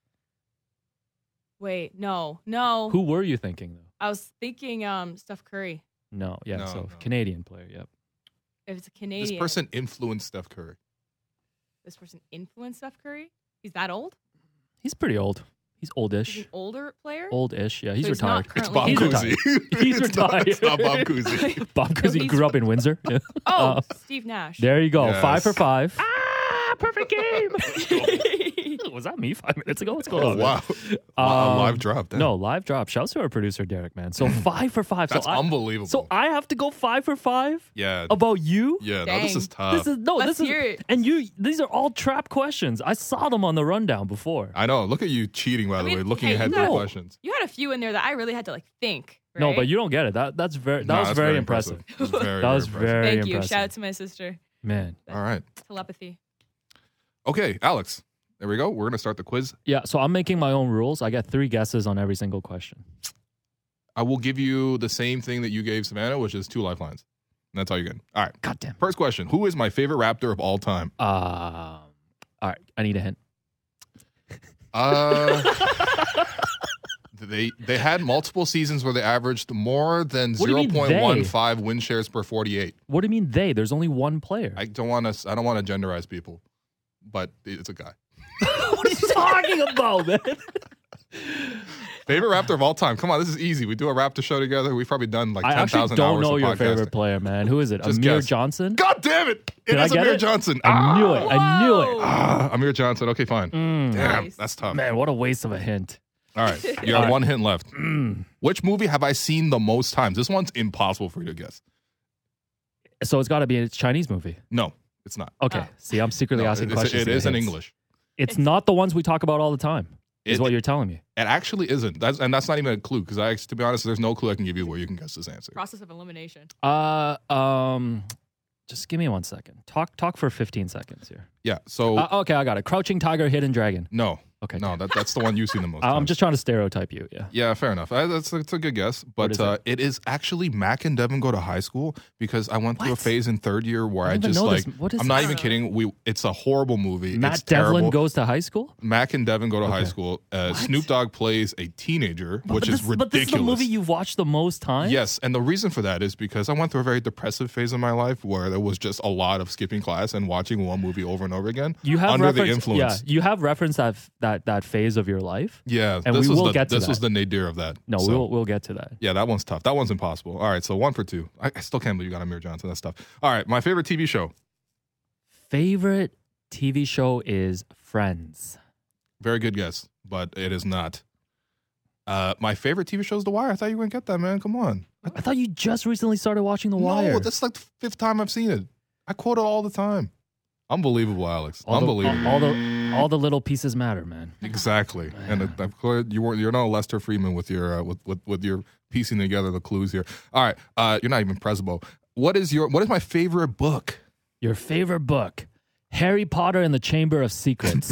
Wait, no. Who were you thinking though? I was thinking Steph Curry. No. Yeah. No, so no. Canadian player. Yep. If it's a Canadian. This person influenced Steph Curry. This person influenced Steph Curry? He's that old? He's pretty old. He's oldish. He's an older player. Oldish, yeah. He's So he's not retired. It's currently- Bob He's Cousy. He's It's not- retired. It's not Bob Cousy. Bob Cousy he's- grew up in Windsor. Yeah. Oh, Steve Nash. There you go. Yes. 5 for 5. Perfect game. Was that me 5 minutes ago? What's going Oh, on? wow. Um, Live drop. Damn. No, live drop. Shouts to our producer, Derek, man. So 5 for 5. That's so unbelievable. So I have to go 5 for 5 yeah. about you? Yeah, no, Dang. this is tough. Let's hear it. And these are all trap questions. I saw them on the rundown before. I know. Look at you cheating, by the way, looking hey, ahead to you the had- questions. You had a few in there that I really had to think. Right? No, but you don't get it. That was That's very impressive. That's very, That was very impressive. very Thank you. impressive. Shout out to my sister. Man. All right. Telepathy. Okay, Alex. There we go. We're going to start the quiz. Yeah, so I'm making my own rules. I get 3 guesses on every single question. I will give you the same thing that you gave Savannah, which is 2 lifelines. And that's all you're getting. All right. God damn. First question. Who is my favorite Raptor of all time? All right, I need a hint. They had multiple seasons where they averaged more than What do you mean 0.15 win shares per 48. What do you mean they? There's only one player. I don't want to genderize people, but it's a guy. What are you talking about, man? Favorite Raptor of all time. Come on, this is easy. We do a Raptor show together. We've probably done like I 10,000 actually don't hours know of your podcasting. favorite player, man. Who is it? Just Amir guess. Johnson? God damn it! It Did I is get Amir it? Johnson. I knew it. I knew it. Whoa. Amir Johnson. Okay, fine. Damn, Nice. that's tough. Man, what a waste of a hint. All right, you have one hint left. Which movie have I seen the most times? This one's impossible for you to guess. So it's got to be a Chinese movie. No, it's not. Okay. Oh. See, I'm secretly No, asking it's- questions. It to get is in hints. English. It's not the ones we talk about all the time. Is It- what you're telling me. It actually isn't. That's not even a clue because to be honest, there's no clue I can give you where you can guess this answer. Process of elimination. Just give me 1 second. Talk for 15 seconds here. Yeah. So Okay, I got it. Crouching Tiger, Hidden Dragon. no. Okay. No, that's the one you've seen the most. I'm times. just trying to stereotype you. Yeah. Yeah, fair enough. It's a good guess, but is it is actually Mac and Devin go to high school because I went through a What? phase in third year where I I don't even just know like this. What is I'm not this? even kidding. It's a horrible movie. Matt it's Devlin terrible. goes to high school? Mac and Devin go to high Okay. school. Snoop Dogg plays a teenager, which but is this, ridiculous. But this is the movie you've watched the most times? Yes, and the reason for that is because I went through a very depressive phase in my life where there was just a lot of skipping class and watching one movie over and over again. You have under the reference- influence. Yeah, you have referenced that phase of your life. Yeah, And this we was will the, get to this that. was the nadir of that. No, So, we'll get to that. yeah, that one's tough. That one's impossible. All right, so 1 for 2. I still can't believe you got Amir Johnson. That's tough. All right, my favorite TV show. Favorite TV show is Friends. Very good guess, but it is not. My favorite TV show is The Wire. I thought you wouldn't get that, man. Come on. I thought you just recently started watching The Wire. No, that's like the 5th time I've seen it. I quote it all the time. Unbelievable, Alex. Unbelievable. All the little pieces matter, man. Exactly, and I'm clear you're not Lester Freeman with your with your piecing together the clues here. All right, you're not even Presbo. What is my favorite book? Your favorite book, Harry Potter and the Chamber of Secrets.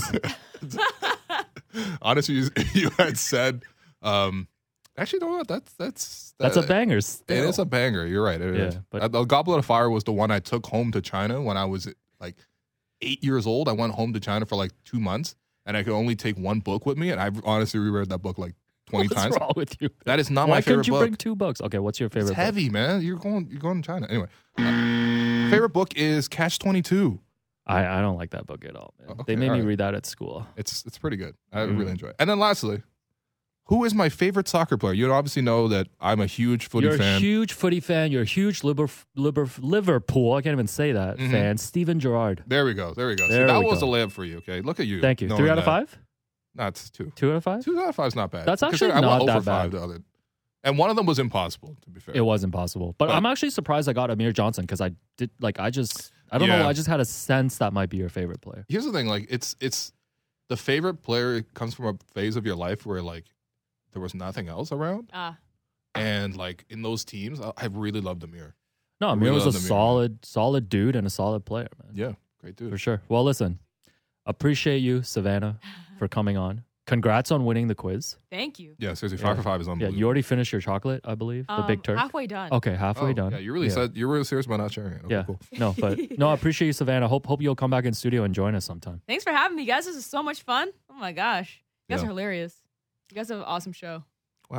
Honestly, you had said. Actually, no, that's That's a banger. It Still. is a banger. You're right. It Yeah, is. but- The Goblet of Fire was the one I took home to China when I was like 8 years old. I went home to China for like 2 months, and I could only take one book with me. And I've honestly reread that book like 20 What's times. wrong with you? That is not Why my favorite couldn't you book. bring 2 books? Okay, what's your favorite It's book? heavy, man. You're going to China anyway. Favorite book is Catch-22. I don't like that book at all, man. Okay, They made me alright. read that at school. It's pretty good. I really enjoy it. And then lastly, who is my favorite soccer player? You obviously know that I'm a huge footy You're fan. a huge footy fan. You're a huge Liverpool. I can't even say that. Mhm. Fan. Steven Gerrard. There we go. There See, that we was go. a layup for you. Okay, look at you. Thank you. knowing 3 out of that. 5? No, it's 2. 2 out of 5? 2 out of 5 is not bad. That's Because actually I not went that 0 for 5 bad. the other. And one of them was impossible, to be fair. It was impossible. But But- I'm actually surprised I got Amir Johnson because I don't know. Yeah. I just had a sense that might be your favorite player. Here's the thing, like it's the favorite player comes from a phase of your life where like there was nothing else around, and like in those teams, I really loved Amir. No, I Amir really was a love Amir, solid dude and a solid player, man. Yeah, great dude. For sure. Well, listen, appreciate you, Savannah, for coming on. Congrats on winning the quiz. Thank you. Yeah, seriously, Yeah. 5 for 5 is Yeah, unbelievable. you already finished your chocolate, I believe, the Big Turk. Halfway done. Okay, halfway done. Yeah, you really said you're really serious about not sharing it. Okay, Yeah, cool. no, but no, I appreciate you, Savannah. Hope you'll come back in studio and join us sometime. Thanks for having me, guys. This is so much fun. Oh my gosh. You guys Yeah. are hilarious. You guys have an awesome show. Wow.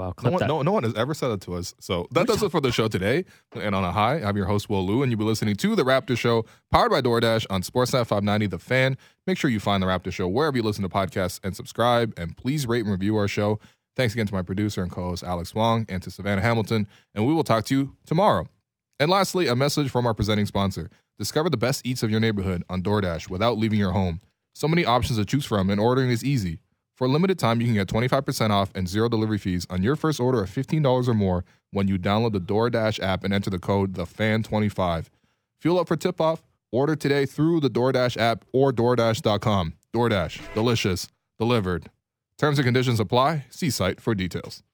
Wow, clip that. No one has ever said that to us. So that does it for the show today. And on a high, I'm your host, Will Lou, and you'll be listening to The Raptor Show, powered by DoorDash on Sportsnet 590 The Fan. Make sure you find The Raptor Show wherever you listen to podcasts and subscribe. And please rate and review our show. Thanks again to my producer and co-host, Alex Wong, and to Savannah Hamilton. And we will talk to you tomorrow. And lastly, a message from our presenting sponsor. Discover the best eats of your neighborhood on DoorDash without leaving your home. So many options to choose from, and ordering is easy. For a limited time, you can get 25% off and 0 delivery fees on your first order of $15 or more when you download the DoorDash app and enter the code TheFan25. Fuel up for tip-off. Order today through the DoorDash app or DoorDash.com. DoorDash. Delicious. Delivered. Terms and conditions apply. See site for details.